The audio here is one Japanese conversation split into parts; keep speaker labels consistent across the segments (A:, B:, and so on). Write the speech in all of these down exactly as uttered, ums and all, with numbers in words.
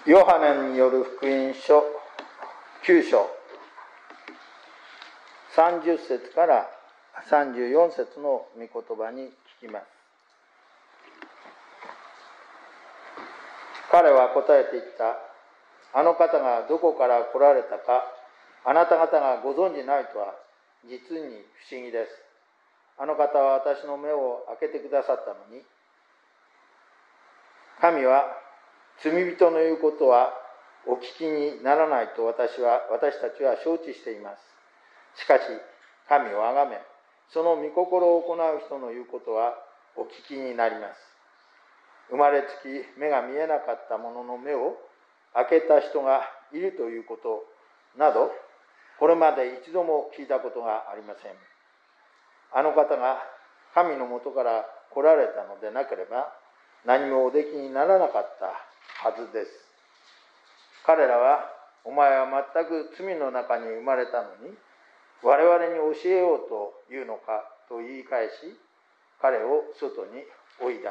A: ヨハネによる福音書きゅう章さんじゅっ節からさんじゅうよん節の御言葉に聞きます。彼は答えて言った。あの方がどこから来られたかあなた方がご存じないとは実に不思議です。あの方は私の目を開けてくださったのに、神は罪人の言うことはお聞きにならないと私は私たちは承知しています。しかし神をあがめ、その御心を行う人の言うことはお聞きになります。生まれつき目が見えなかった者の目を開けた人がいるということなど、これまで一度も聞いたことがありません。あの方が神のもとから来られたのでなければ何もおできにならなかったはずです。彼らは、お前は全く罪の中に生まれたのに我々に教えようというのかと言い返し、彼を外に追い出した。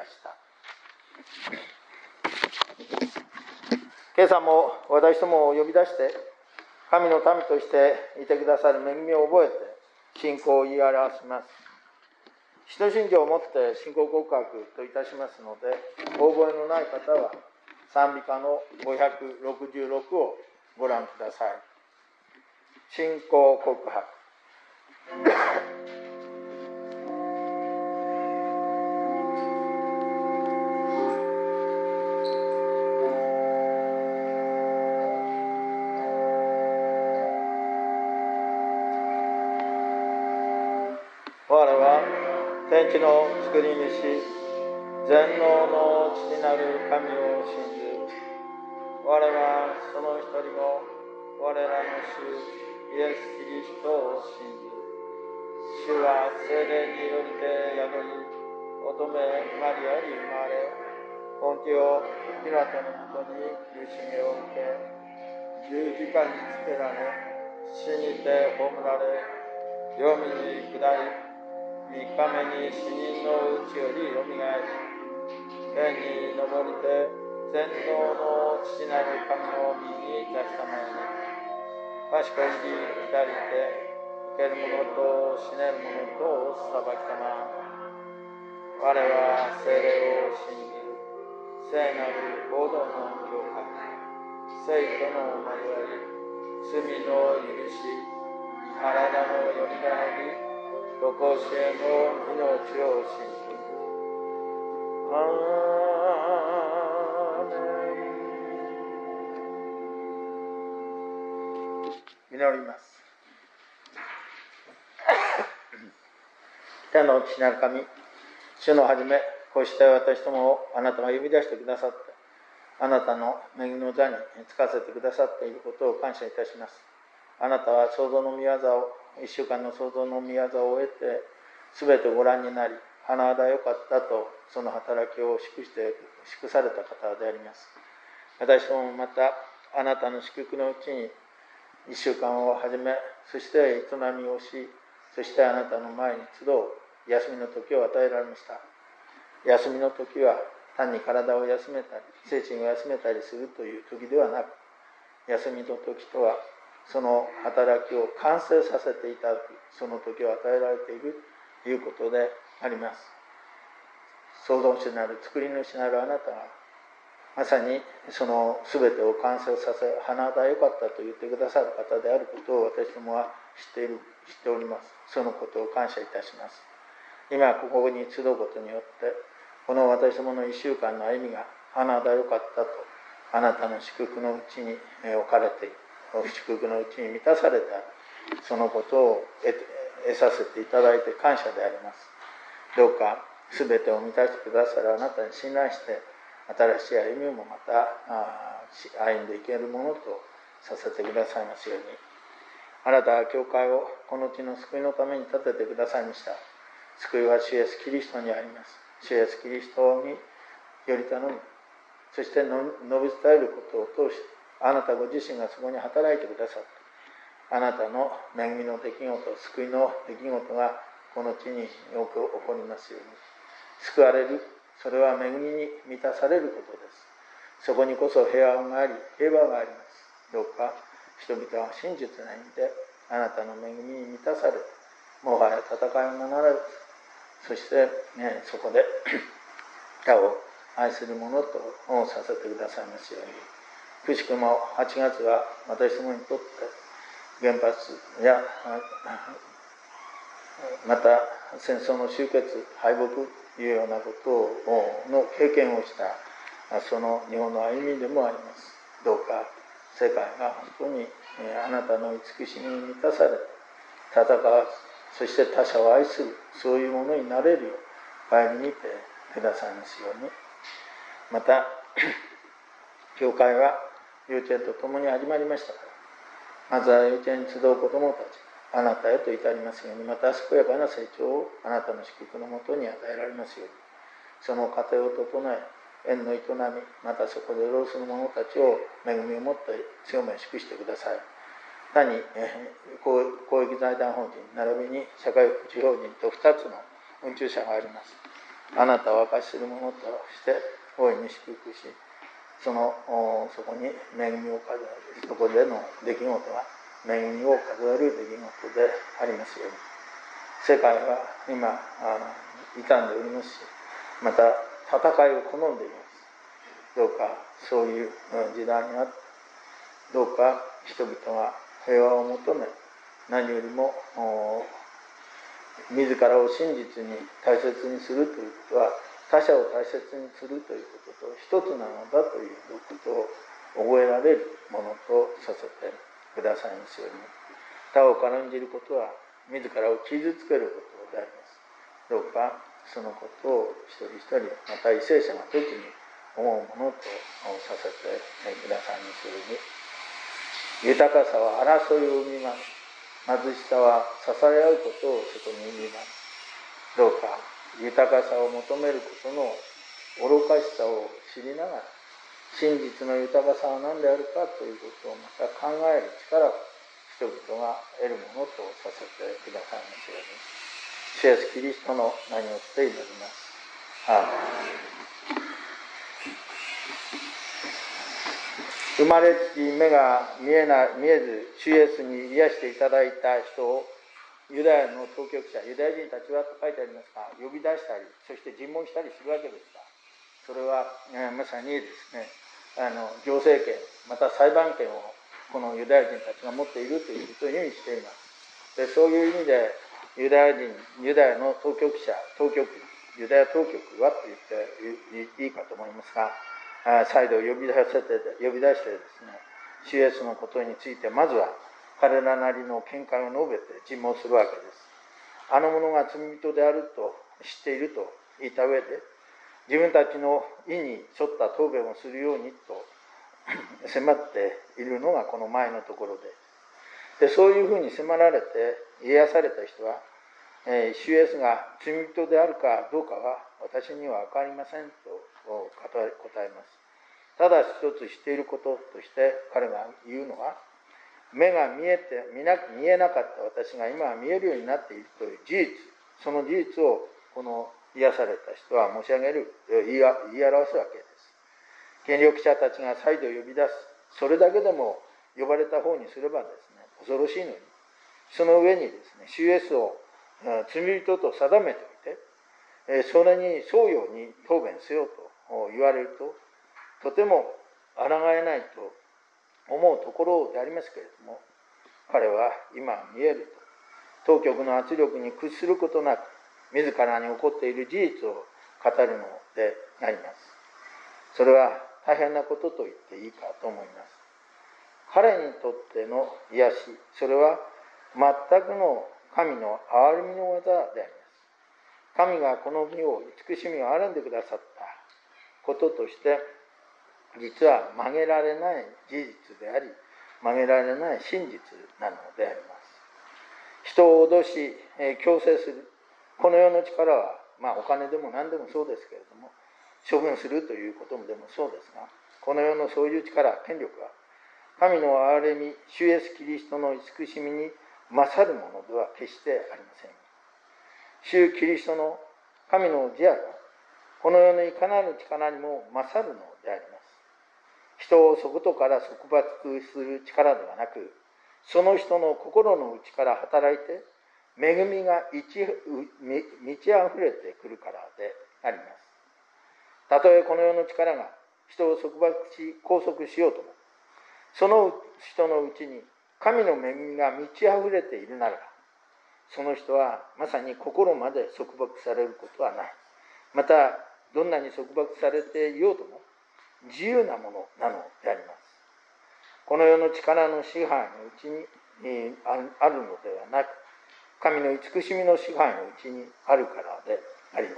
A: 今朝も私どもを呼び出して神の民としていてくださる恵みを覚えて信仰を言い表します。使徒信条をもって信仰告白といたしますので、お覚えのない方は賛美歌のごひゃくろくじゅうろくをご覧ください。信仰告白。我は天地の作り主、全能の父なる神を信ず。我はその一人も我らの主イエス・キリストを信ず。主は聖霊によりて宿り、乙女マリアに生まれ、ポンティオ・ピラトのもとに苦しみを受け、十字架につけられ、死にて葬られ、黄泉に下り、三日目に死人のうちよりよみがえり、天に昇りて全能の父なる神の右に立ちたまえに、賢いに至りて生ける者と死ねる者とを裁きたま。我は聖霊を信ず、聖なる合同の教会、聖との交わり、罪の許し、体のよみがえり、とこしえの命を信ず。アーメン。祈ります。天の父なる神、主のはじめ、こうした私どもをあなたが呼び出してくださって、あなたの恵みの座につかせてくださっていることを感謝いたします。あなたは創造の御業を、一週間の創造の御業を終えて、すべてご覧になり、甚だよかったと、その働きを祝して祝された方であります。私どももまた、あなたの祝福のうちに、一週間をはじめ、そして営みをし、そしてあなたの前に集う休みの時を与えられました。休みの時は単に体を休めたり、精神を休めたりするという時ではなく、休みの時とは、その働きを完成させていただく、その時を与えられているということであります。創造主なる作り主なるあなたが、まさにその全てを完成させ、甚だよかったと言ってくださる方であることを私どもは知っている、知っております。そのことを感謝いたします。今ここに集うことによって、この私どもの一週間の歩みが甚だよかったと、あなたの祝福のうちに置かれている、祝福のうちに満たされた、そのことを 得, 得させていただいて感謝であります。どうか全てを満たしてくださるあなたに信頼して、新しい歩みもまた歩んでいけるものとさせてくださいますように。あなたは教会をこの地の救いのために立ててくださいました。救いは主イエスキリストにあります。主イエスキリストにより頼み、そして述べ伝えることを通して、あなたご自身がそこに働いてくださって、あなたの恵みの出来事、救いの出来事がこの地によく起こりますように。救われる、それは恵みに満たされることです。 そこにこそ平安があり、平和があります。どうか人々は真実な意味であなたの恵みに満たされ、もはや戦いもならず、そして、ね、そこで他を愛する者とさせてくださいますように。くしくもはちがつは私どもにとって原発やまた戦争の終結、敗北というようなことの経験をしたその日本の歩みでもあります。どうか世界が本当にあなたの慈しみに満たされ、戦わず、そして他者を愛する、そういうものになれるよう顧みてくださいますように。また教会は幼稚園と共に始まりましたから、まずは幼稚園に集う子どもたち、あなたへと至りますように、また健やかな成長をあなたの祝福のもとに与えられますように、その過程を整え、縁の営み、またそこで労する者たちを恵みをもって強め祝してください。他に、えー、公益財団法人並びに社会福祉法人とふたつの運中者があります。あなたを明かしする者として大いに祝福し、そのそこに恵みを数える、そこでの出来事が恵みを数える出来事でありますように。世界は今傷んでおりますし、また戦いを好んでいます。どうかそういう時代にあって、どうか人々が平和を求め、何よりも自らを真実に大切にするということは、他者を大切にするということと一つなのだということを覚えられるものとさせてくださいますように。他を軽んじることは自らを傷つけることであります。どうかそのことを一人一人、また為政者が時に思うものとさせてくださいますように。豊かさは争いを生みます。貧しさは支え合うことをそこに生みます。どうか豊かさを求めることの愚かしさを知りながら、真実の豊かさは何であるかということをまた考える力を人々が得るものとさせてくださいますように。主イエスキリストの名によって祈ります。アーメン。生まれつき目が見えな見えず主イエスに癒していただいた人をユダヤの当局者、ユダヤ人たちはと書いてありますが、呼び出したり、そして尋問したりするわけですが、それは、えー、まさにですね、あの行政権、また裁判権をこのユダヤ人たちが持っているということを意味しています。で、そういう意味でユダヤ人、ユダヤの当局者、当局、ユダヤ当局はと言っていいかと思いますが、再度呼び出せて呼び出してですね、主イエスのことについてまずは彼らなりの見解を述べて尋問するわけです。あの者が罪人であると知っていると言った上で、自分たちの意に沿った答弁をするようにと迫っているのがこの前のところで、でそういうふうに迫られて癒された人は、えー、主イエスが罪人であるかどうかは私には分かりませんと答えます。ただ一つ知っていることとして彼が言うのは、目が見えて見な見えなかった私が今は見えるようになっているという事実、その事実をこの癒された人は申し上げる、言い、言い表すわけです。権力者たちが再度呼び出す、それだけでも呼ばれた方にすればですね、恐ろしいのに、その上にですね、主イエスを罪人と定めておいて、それに沿うように答弁せよと言われると、とても抗えないと思うところでありますけれども、彼は今見えると、当局の圧力に屈することなく、自らに起こっている事実を語るのであります。それは大変なことと言っていいかと思います。彼にとっての癒し、それは全くの神の憐れみの技であります。神がこの身を慈しみを憐れんでくださったこととして、実は曲げられない事実であり、曲げられない真実なのであります。人を脅し、強制する、この世の力は、まあお金でも何でもそうですけれども、処分するということもでもそうですが、この世のそういう力、権力は、神の憐れみ、主イエスキリストの慈しみに勝るものでは決してありません。主キリストの神の慈愛は、この世のいかなる力にも勝るのであります。 人を外から束縛する力ではなく、その人の心の内から働いて、恵みが満ち溢れてくるからであります。たとえこの世の力が人を束縛し拘束しようとも、その人のうちに神の恵みが満ち溢れているならば、その人はまさに心まで束縛されることはない。またどんなに束縛されていようとも自由なものなのであります。この世の力の支配のうちにあるのではなく、神の慈しみの支配のうちにあるからであります。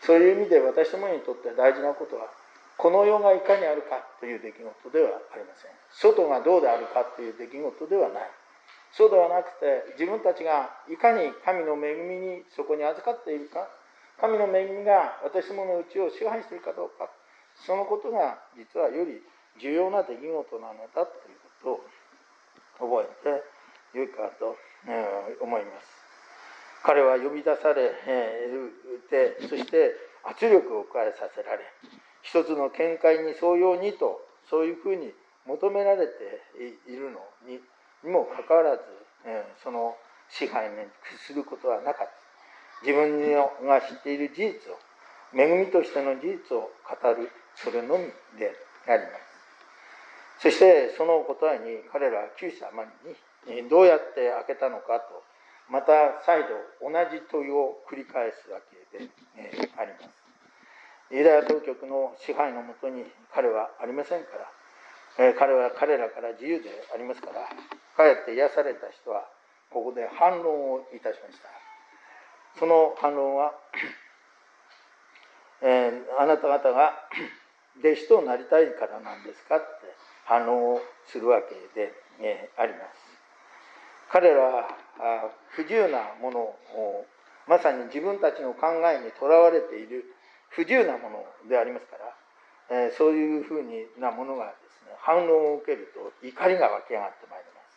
A: そういう意味で私どもにとって大事なことは、この世がいかにあるかという出来事ではありません。外がどうであるかという出来事ではない。そうではなくて、自分たちがいかに神の恵みにそこに預かっているか、神の恵みが私どものうちを支配しているかどうか、そのことが実はより重要な出来事なのだということを覚えてよいかと思います。彼は呼び出されて、そして圧力を加えさせられ、一つの見解に沿うようにと、そういうふうに求められているのにもかかわらず、その支配に屈することはなかった。自分が知っている事実を、恵みとしての事実を語る、それのみであります。そしてその答えに彼らはきゅう社余りにどうやって開けたのかと、また再度同じ問いを繰り返すわけであります。ユダヤ当局の支配のもとに彼はありませんから、彼は彼らから自由でありますから、かえって癒された人はここで反論をいたしました。その反論は、えー、あなた方が弟子となりたいからなんですかって反論をするわけで、えー、あります。彼らは不自由なものを、まさに自分たちの考えにとらわれている不自由なものでありますから、えー、そういうふうなものがですね、反論を受けると怒りが湧き上がってまいります。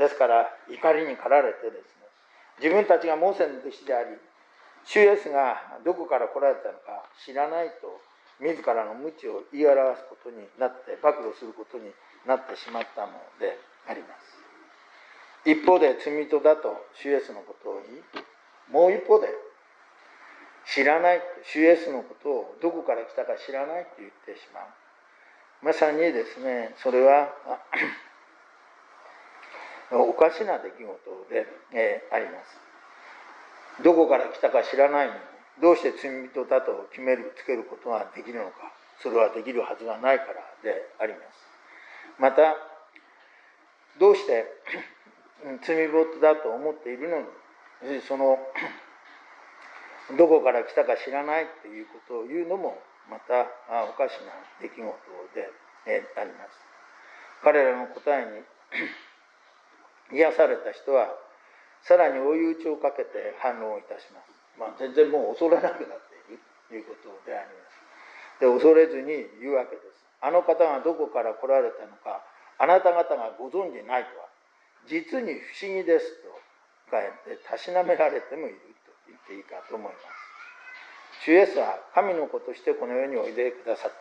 A: ですから怒りに駆られてですね、自分たちがモーセの弟子であり、主イエスがどこから来られたのか知らないと、自らの無知を言い表すことになって、暴露することになってしまったのであります。一方で罪人だと主イエスのことを言い、もう一方で知らない、主イエスのことをどこから来たか知らないと言ってしまう。まさにですね、それはおかしな出来事で、えー、あります。どこから来たか知らないのに、どうして罪人だと決めるつけることができるのか、それはできるはずがないからであります。また、どうして罪人だと思っているのに、そのどこから来たか知らないということを言うのもまたおかしな出来事であります。彼らの答えに癒された人はさらに追い打ちをかけて反論をいたします。まあ、全然もう恐れなくなっているということであります。で、恐れずに言うわけです。あの方がどこから来られたのか、あなた方がご存じないとは、実に不思議ですとかえってたしなめられてもいると言っていいかと思います。主イエスは神の子としてこの世においでくださった。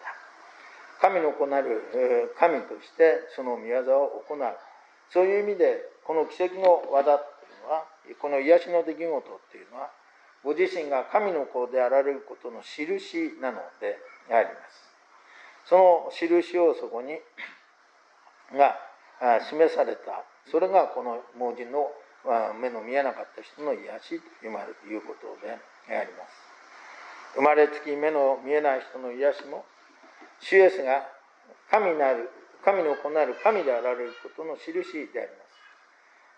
A: 神の子なる神としてその御業を行う。そういう意味でこの奇跡の技っていうのは、この癒しの出来事っていうのは、ご自身が神の子であられることの印なのであります。その印をそこにが示された、それがこの盲人の目の見えなかった人の癒しということであります。生まれつき目の見えない人の癒しも、主イエスが神なる神の子なる神であられることの印であります。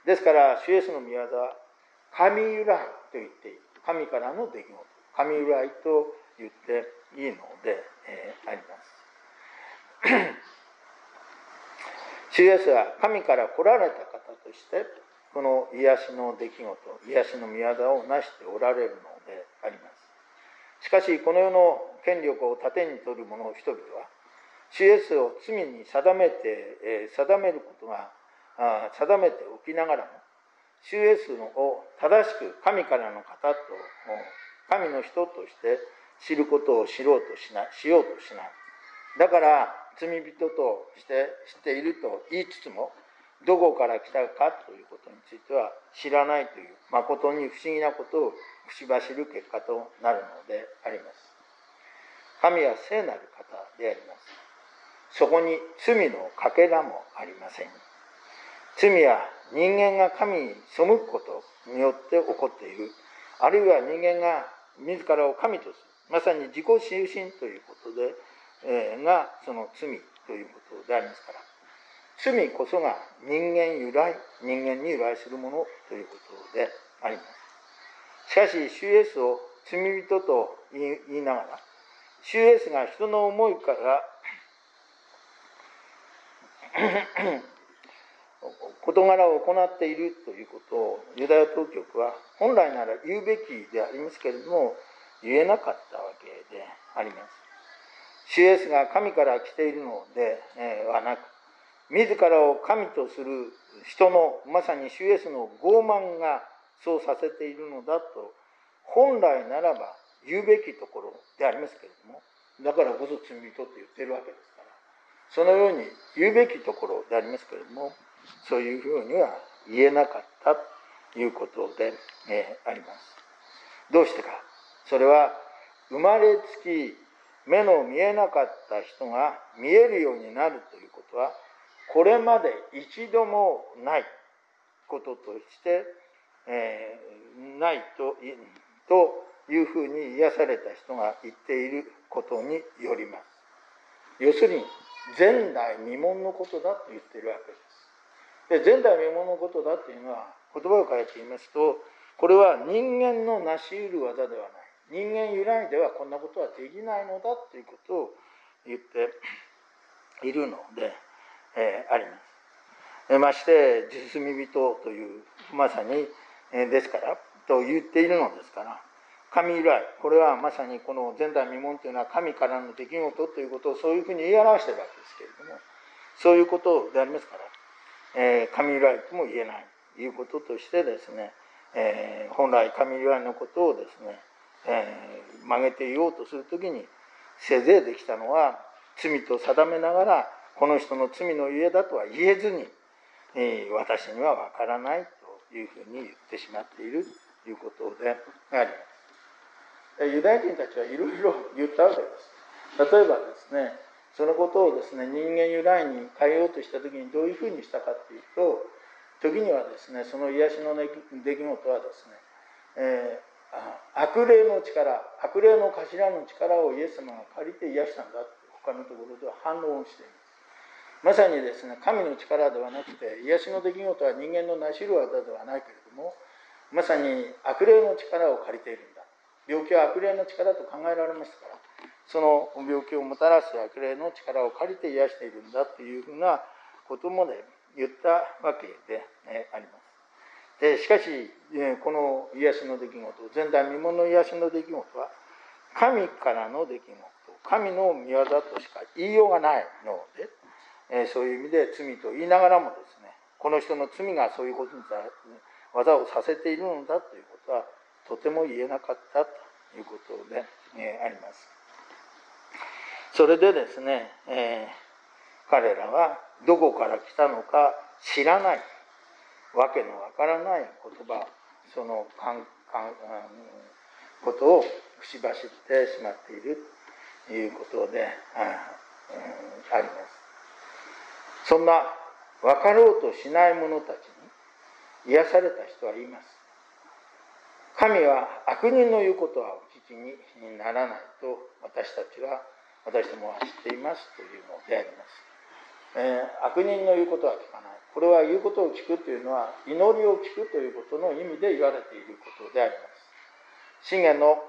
A: ですから主イエスの御業は神由来と言っていい、神からの出来事、神由来と言っていいので、えー、あります。主イエスは神から来られた方としてこの癒しの出来事、癒しの御業を成しておられるのであります。しかしこの世の権力を盾に取る者人々は、主イエスを罪に定めて、えー、定めることがあ定めておきながらも、主イエスを正しく神からの方と神の人として知ることを知ろうとしないしようとしない。だから罪人として知っていると言いつつも、どこから来たかということについては知らないという、誠に不思議なことを口走る結果となるのであります。神は聖なる方であります。そこに罪のかけらもありません。罪は人間が神に背くことによって起こっている、あるいは人間が自らを神とする、まさに自己中心ということで、えー、がその罪ということでありますから、罪こそが人間由来、人間に由来するものということであります。しかし、主イエスを罪人と言いながら、主イエスが人の思いから事柄を行っているということをユダヤ当局は本来なら言うべきでありますけれども、言えなかったわけであります。主イエスが神から来ているのではなく、自らを神とする人のまさに主イエスの傲慢がそうさせているのだと本来ならば言うべきところでありますけれども、だからこそ罪人と言っているわけですから、そのように言うべきところでありますけれども、そういうふうには言えなかったということで、えー、あります。どうしてか。それは生まれつき目の見えなかった人が見えるようになるということは、これまで一度もないこととして、えー、ないと、というふうに癒された人が言っていることによります。要するに前代未聞のことだと言っているわけです。で、前代未聞のことだというのは、言葉を変えて言いますと、これは人間の成し得る技ではない。人間由来ではこんなことはできないのだということを言っているので、えー、あります。まして実罪人というまさに、えー、ですからと言っているのですから、神由来、これはまさにこの前代未聞というのは神からの出来事ということをそういうふうに言い表しているわけですけれども、そういうことでありますから、えー、神由来とも言えないということとしてですね、えー、本来神由来のことをですね、えー、曲げていようとするときに、せいぜいできたのは罪と定めながら、この人の罪のゆえだとは言えずに、えー、私には分からないというふうに言ってしまっているということであります。ユダヤ人たちはいろいろ言ったわけです。例えばですね、そのことをですね、人間由来に変えようとしたときにどういうふうにしたかというと、時にはですね、その癒しの出来事はですね、えー、悪霊の力、悪霊の頭の力をイエス様が借りて癒したんだと他のところでは反論をしています。まさにですね、神の力ではなくて、癒しの出来事は人間の成し得る技ではないけれども、まさに悪霊の力を借りているんだ。病気は悪霊の力と考えられましたから、その病気をもたらす悪霊の力を借りて癒しているんだというふうなこともね、言ったわけであります。でしかし、この癒しの出来事、前代未聞の癒しの出来事は、神からの出来事、神の御業としか言いようがないので、そういう意味で罪と言いながらもですね、この人の罪がそういうことに技をさせているのだということは、とても言えなかったということで、えー、あります。それでですね、えー、彼らはどこから来たのか知らない、わけのわからない言葉、そのかんかんことを口走ってしまっているということで あ,、うん、あります。そんな分かろうとしない者たちに癒された人は言います。神は悪人の言うことはお聞きにならないと私たちは、私どもは知っていますというのであります。えー、悪人の言うことは聞かない。これは言うことを聞くというのは、祈りを聞くということの意味で言われていることであります。箴言の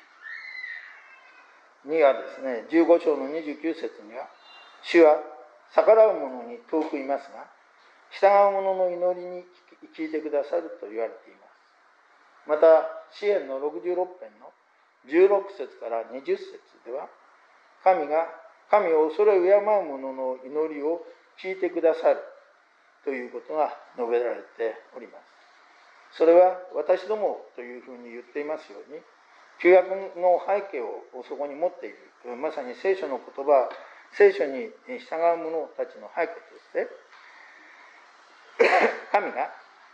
A: にはですね、じゅうご章のにじゅうきゅう節には、主は逆らう者に遠くいますが、従う者の祈りに聞いてくださると言われています。また、詩篇のろくじゅうろく編のじゅうろく節からにじゅう節では、神が、神を恐れ敬う者の祈りを聞いてくださるということが述べられております。それは私どもというふうに言っていますように、旧約の背景をそこに持っている、まさに聖書の言葉聖書に従う者たちの背景として神が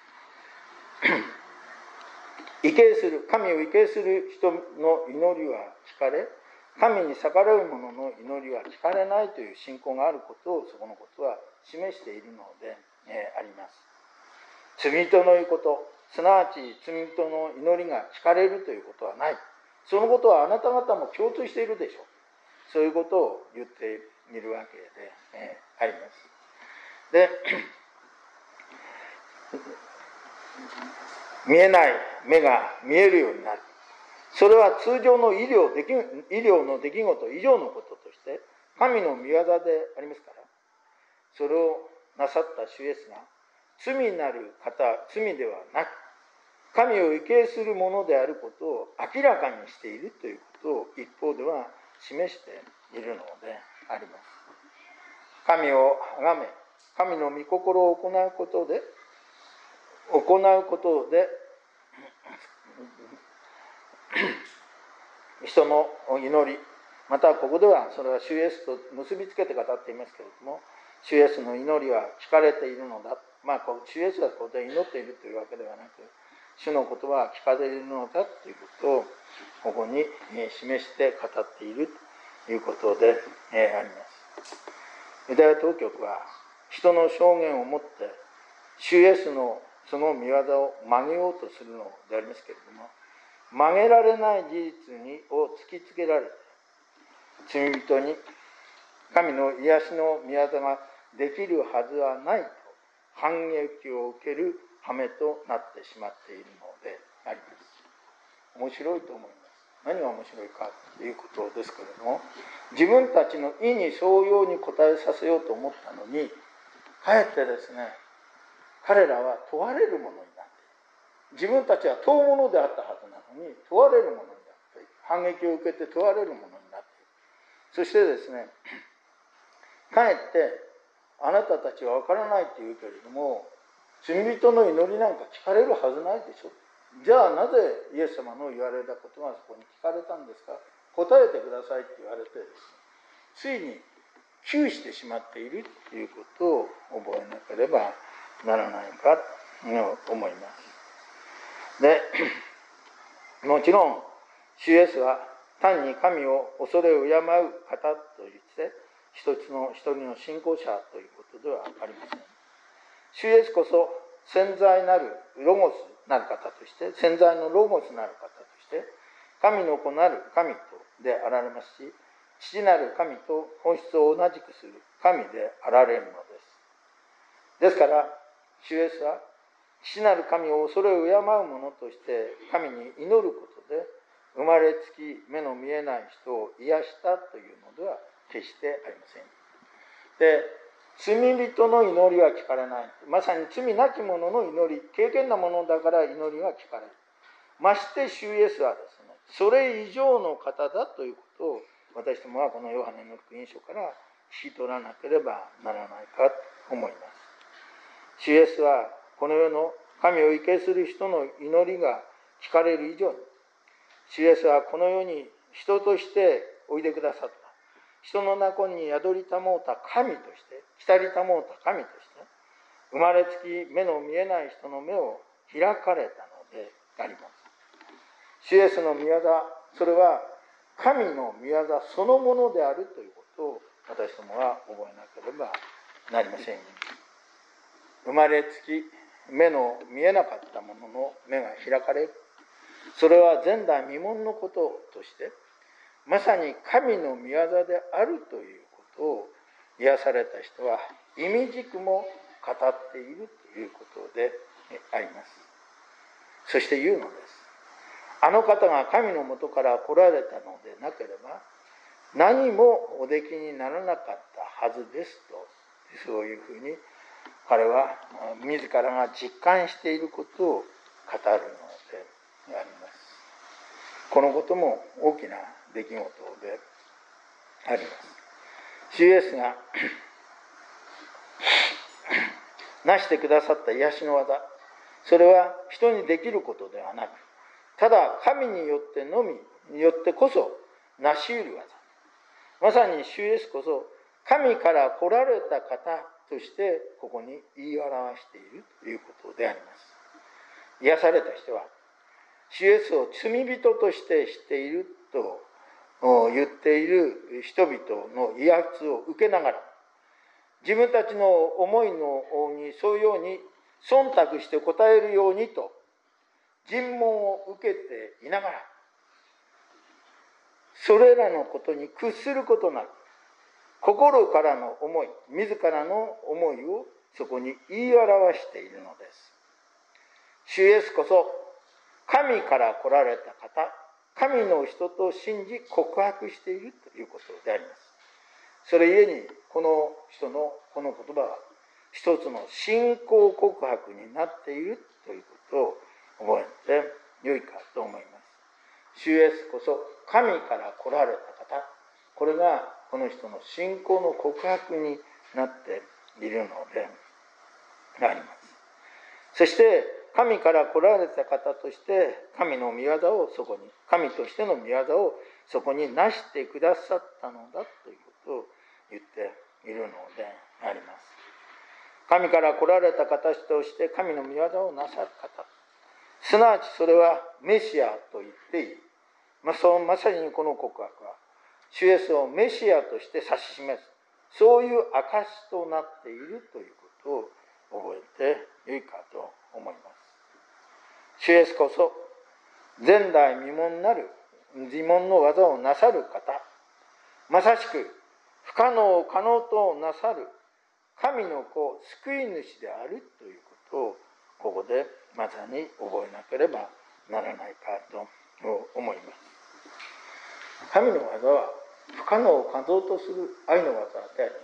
A: 畏敬する神を畏敬する人の祈りは聞かれ、神に逆らう者の祈りは聞かれないという信仰があることを、そこのことは示しているので、えー、あります。罪人の言うこと、すなわち罪人の祈りが聞かれるということはない。そのことはあなた方も共通しているでしょう。そういうことを言っているわけで、えー、あります。で、見えない目が見えるようになる。それは通常の医療でき医療の出来事以上のこととして神の御業でありますから、それをなさった主イエスが罪なる方、罪ではなく神を畏敬するものであることを明らかにしているということを一方では示しているのであります。神を崇め、神の御心を行うことで行うことで人の祈り、またここではそれは主イエスと結びつけて語っていますけれども、主イエスの祈りは聞かれているのだ。まあ主イエスがここで祈っているというわけではなく、主の言葉は聞かれるのだということをここに示して語っているということであります。ユダヤ当局は人の証言をもって主イエスのその御業を曲げようとするのでありますけれども、曲げられない事実にを突きつけられて、罪人に神の癒しの御業ができるはずはないと反撃を受ける羽目となってしまっているのであります。面白いと思います。何が面白いかということですけれども、自分たちの意に沿うように答えさせようと思ったのに、かえってですね、彼らは問われるものになっている。自分たちは問うものであったはずなのに問われるものになっている。反撃を受けて問われるものになっている。そしてですね、かえってあなたたちは分からないって言うけれども、罪人の祈りなんか聞かれるはずないでしょ。じゃあなぜイエス様の言われたことがそこに聞かれたんですか、答えてくださいって言われてですね、ついに窮してしまっているということを覚えなければならないかと思います。で、もちろん主イエスは単に神を恐れ敬う方として一つの一人の信仰者ということではありません。主イエスこそ潜在なるロゴスなる方として、潜在のロゴスなる方として神の子なる神とであられますし、父なる神と本質を同じくする神であられるのです。ですから主イエスは父なる神を恐れ敬う者として神に祈ることで生まれつき目の見えない人を癒したというのでは決してありません。で、罪人の祈りは聞かれない。まさに罪なき者の祈り、敬虔なものだから祈りは聞かれる。まして主イエスはですね、それ以上の方だということを私どもはこのヨハネの福音書から聞き取らなければならないかと思います。主イエスはこの世の神を畏敬する人の祈りが聞かれる以上に、主イエスはこの世に人としておいでくださった。人の中に宿りたもうた神として、来りたもうた神として、生まれつき目の見えない人の目を開かれたのであります。主イエスの御業、それは神の御業そのものであるということを私どもは覚えなければなりません。生まれつき目の見えなかったものの目が開かれる。それは前代未聞のこととして、まさに神の御業であるということを癒された人は意味軸も語っているということであります。そして言うのです。あの方が神のもとから来られたのでなければ何もおできにならなかったはずですと、そういうふうに彼は自らが実感していることを語るのであります。このことも大きな出来事であります。主イエスがなしてくださった癒しの技、それは人にできることではなく、ただ神によってのみによってこそ成し得る技。まさに主イエスこそ神から来られた方としてここに言い表しているということであります。癒された人は主イエスを罪人として知っていると言っている人々の威圧を受けながら、自分たちの思いのにそういうように忖度して答えるようにと尋問を受けていながら、それらのことに屈することなく、心からの思い、自らの思いをそこに言い表しているのです。主イエスこそ神から来られた方、神の人と信じ告白しているということであります。それゆえにこの人のこの言葉は一つの信仰告白になっているということを覚えてよいかと思います。主イエスこそ神から来られた方、これがこの人の信仰の告白になっているのであります。そして神から来られた方として神の御業をそこに、神としての御業をそこに成してくださったのだということを言っているのであります。神から来られた方として神の御業をなさる方、すなわちそれはメシアと言っていい。まあ、そうまさにこの告白は主イエスをメシアとして指し示す、そういう証となっているということを覚えてよいかと思います。主イエスこそ前代未聞なる自問の技をなさる方、まさしく不可能を可能となさる神の子、救い主であるということをここでまさに覚えなければならないかと思います。神の技は不可能を可能とする愛の技であります。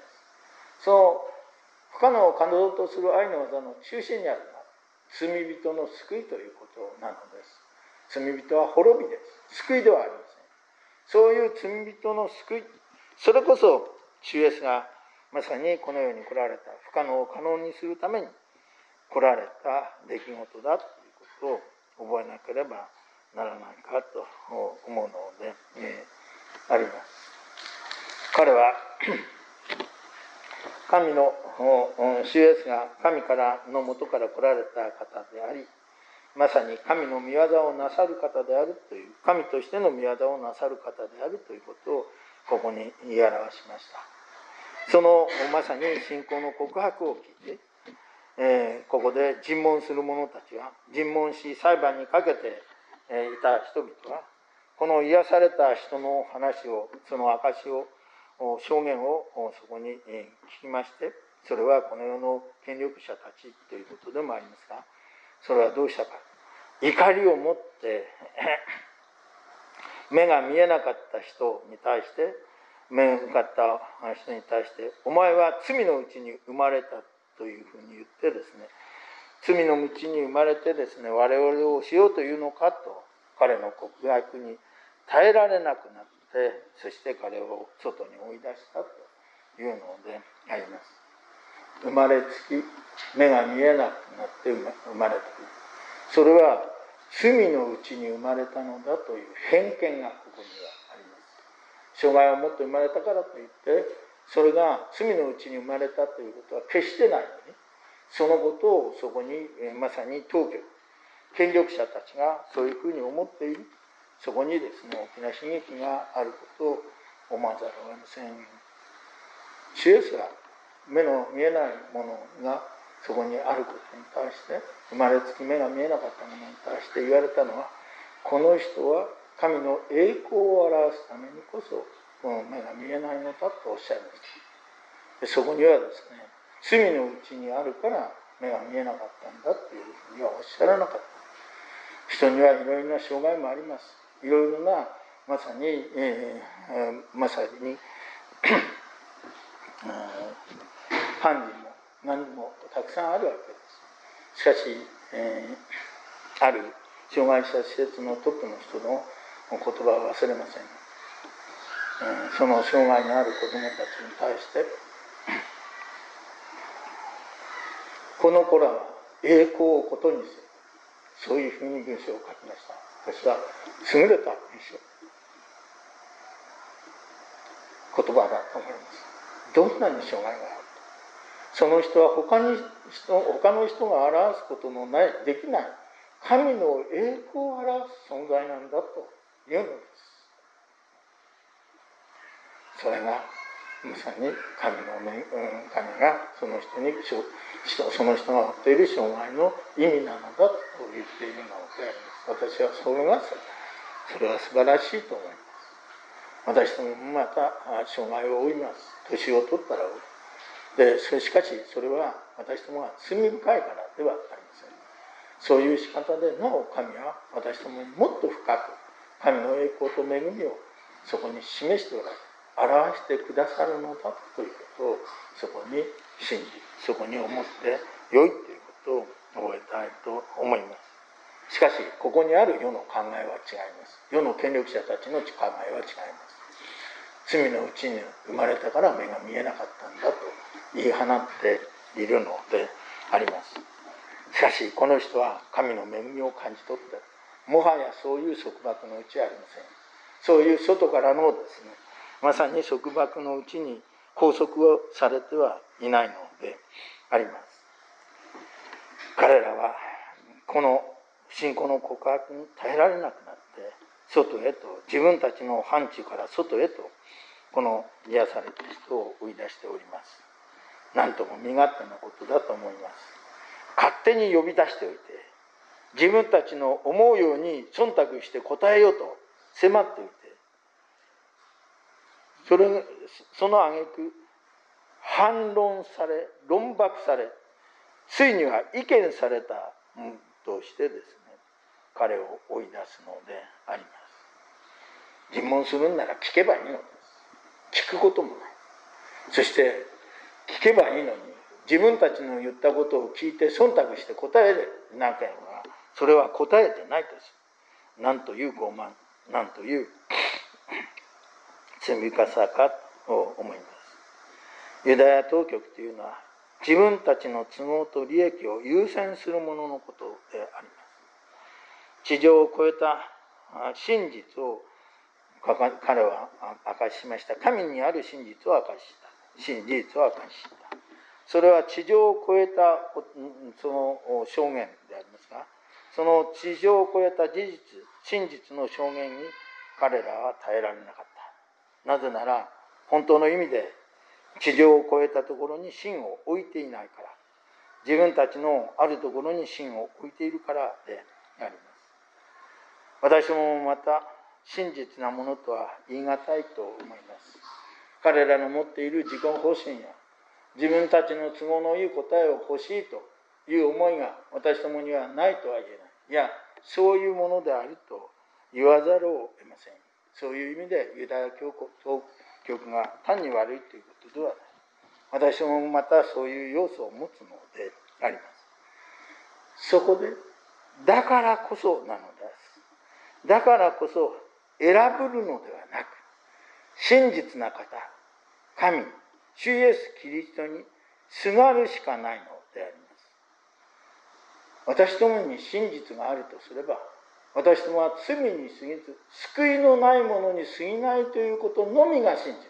A: その不可能を可能とする愛の技の中心にあるのは罪人の救いということなのです。罪人は滅びです。救いではありません。そういう罪人の救い、それこそ主イエスがまさにこの世に来られた不可能を可能にするために来られた出来事だということを覚えなければならないかと思うので、えー、あります。彼は神の主イエスが神からの元から来られた方であり、まさに神の御業をなさる方であるという、神としての御業をなさる方であるということをここに言い表しました。そのまさに信仰の告白を聞いて、えー、ここで尋問する者たちは、尋問し裁判にかけていた人々は、この癒された人の話を、その証を、証言をそこに聞きまして、それはこの世の権力者たちということでもありますが、それはどうしたか。怒りを持って目が見えなかった人に対して、目が向かった人に対して、お前は罪のうちに生まれたというふうに言ってですね、罪のうちに生まれてですね、我々をしようというのかと彼の告白に耐えられなくなって、そして彼を外に追い出したというのであります。生まれつき目が見えなくなって生まれてくる。それは罪のうちに生まれたのだという偏見がここにはあります。障害を持って生まれたからといってそれが罪のうちに生まれたということは決してないのに、そのことをそこにまさに当局、権力者たちがそういうふうに思っている。そこにですね、大きな悲劇があることを思わざるを得ません。主イエスが目の見えないものがそこにあることに対して、生まれつき目が見えなかったものに対して言われたのは、この人は神の栄光を表すためにこそこの目が見えないのだとおっしゃいました。でそこにはですね、罪のうちにあるから目が見えなかったんだというふうにはおっしゃらなかった。人にはいろいろな障害もあります。いろいろなまさに、えー、まさに犯人も何もたくさんあるわけです。しかし、えー、ある障害者施設のトップの人の言葉を忘れません。えー、その障害のある子どもたちに対して、この子らは栄光をことにする。そういうふうに文章を書きました。私は優れた文章、言葉だと思います。 どんなに障害があると、その人は他に人他の人が表すことのないできない神の栄光を表す存在なんだというのです。それがまさに神の、ね、神がその人にその人が負っている障害の意味なのだと言っているのであります。私はそれがそれは素晴らしいと思います。私どももまた障害を負います。年を取ったら負う。でしかしそれは私どもが罪深いからではありません。そういう仕方でなお神は私どもにもっと深く神の栄光と恵みをそこに示しておられ表してくださるのだということをそこに信じそこに思って良いということを覚えたいと思います。しかしここにある世の考えは違います。世の権力者たちの考えは違います。罪のうちに生まれたから目が見えなかったんだと言い放っているのであります。しかしこの人は神の恵みを感じ取ってもはやそういう束縛のうちはありません。そういう外からのですねまさに束縛のうちに拘束をされてはいないのであります。彼らはこの信仰の告白に耐えられなくなって外へと自分たちの範疇から外へとこの癒された人を追い出しております。なんとも身勝手なことだと思います。勝手に呼び出しておいて自分たちの思うように忖度して答えようと迫っておいてそれその挙句反論され論駁されついには意見されたとしてですね彼を追い出すのであります。尋問するんなら聞けばいいのです。聞くこともない。そして聞けばいいのに自分たちの言ったことを聞いて忖度して答えなければそれは答えてないです。なんという傲慢なんという罪深さかと思います。ユダヤ当局というのは自分たちの都合と利益を優先するもののことであります。地上を超えた真実を彼は明かしました。神にある真実を明かした。真実を明かした。それは地上を超えたその証言でありますが、その地上を超えた事実、真実の証言に彼らは耐えられなかった。なぜなら本当の意味で地上を超えたところに真を置いていないから、自分たちのあるところに真を置いているからであります。私もまた真実なものとは言い難いと思います。彼らの持っている自己保身や自分たちの都合のいい答えを欲しいという思いが私どもにはないとは言えない。いや、そういうものであると言わざるを得ません。そういう意味でユダヤ教当局が単に悪いということではない。私もまたそういう要素を持つのであります。そこでだからこそなのです。だからこそ選ぶるのではなく、真実な方、神、主イエス・キリストにすがるしかないのであります。私どもに真実があるとすれば、私どもは罪に過ぎず、救いのないものに過ぎないということのみが真実です。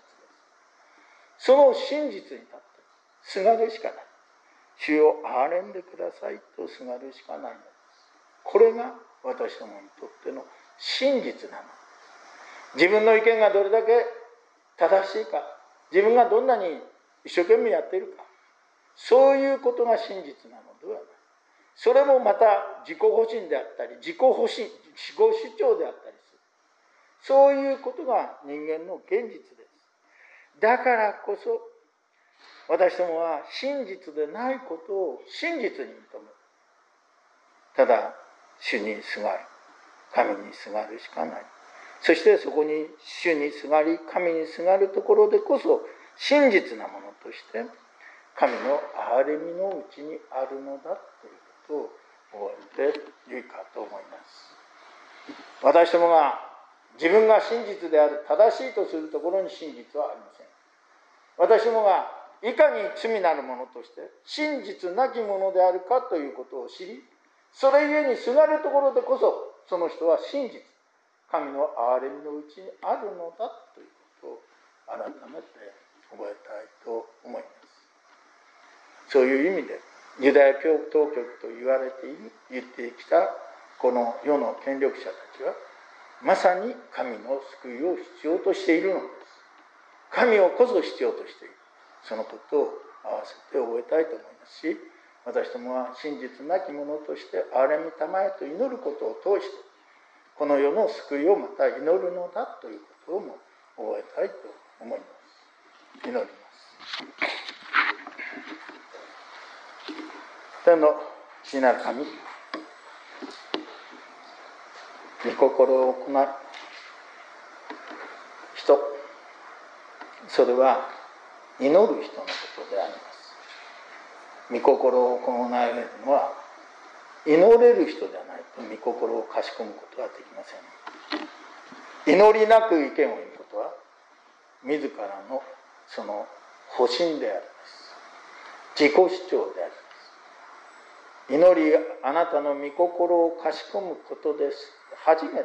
A: その真実に立ってすがるしかない。主を憐れんでくださいとすがるしかないのです。これが私どもにとっての真実なの。自分の意見がどれだけ正しいか、自分がどんなに一生懸命やっているか、そういうことが真実なのではない。それもまた自己保身であったり、自己保身、自己主張であったりする。そういうことが人間の現実です。だからこそ、私どもは真実でないことを真実に認める。ただ、主にすがる。神にすがるしかない。そしてそこに主にすがり、神にすがるところでこそ、真実なものとして、神の憐れみのうちにあるのだということを覚えてよいかと思います。私どもが自分が真実である、正しいとするところに真実はありません。私どもがいかに罪なるものとして真実なきものであるかということを知り、それゆえにすがるところでこそその人は真実、神の憐れみのうちにあるのだということを改めて覚えたいと思います。そういう意味でユダヤ教当局と言われている言ってきたこの世の権力者たちはまさに神の救いを必要としているのです。神をこそ必要としている。そのことを合わせて覚えたいと思いますし、私どもは真実なき者として憐れみたまえと祈ることを通してこの世の救いをまた祈るのだということをも覚えたいと思います。祈ります。天の父なる神、御心を行う人、それは祈る人のことであります。御心を行えるのは祈れる人ではないと御心をかしこむことはできません。祈りなく意見を言うことは自らのその保身であります。自己主張であります。祈り、あなたの御心をかしこむことです。初めて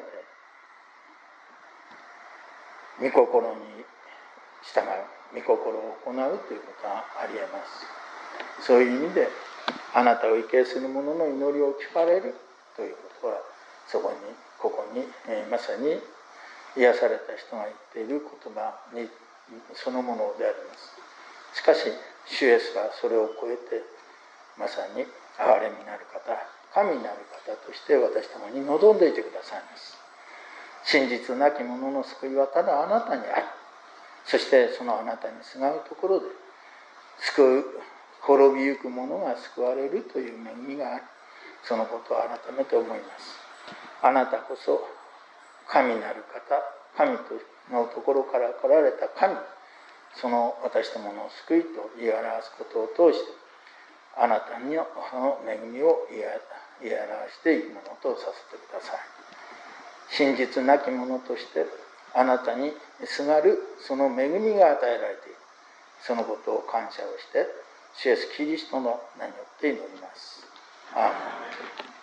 A: 御心に従う、御心を行うということがあり得ます。そういう意味であなたを畏敬する者の祈りを聞かれるということはそこにここに、えー、まさに癒された人が言っている言葉にそのものであります。しかし主イエスはそれを超えてまさに憐れみなる方、神なる方として私どもに望んでいてくださいます。真実なき者の救いはただあなたにある。そしてそのあなたにすがうところで救う滅びゆく者が救われるという恵みがあり、そのことを改めて思います。あなたこそ神なる方、神のところから来られた神、その私どもの救いと言い表すことを通してあなたの恵みを言い表していくものとさせてください。真実なき者としてあなたにすがるその恵みが与えられている、そのことを感謝をして主イエスキリストの名によって祈ります。アーメン。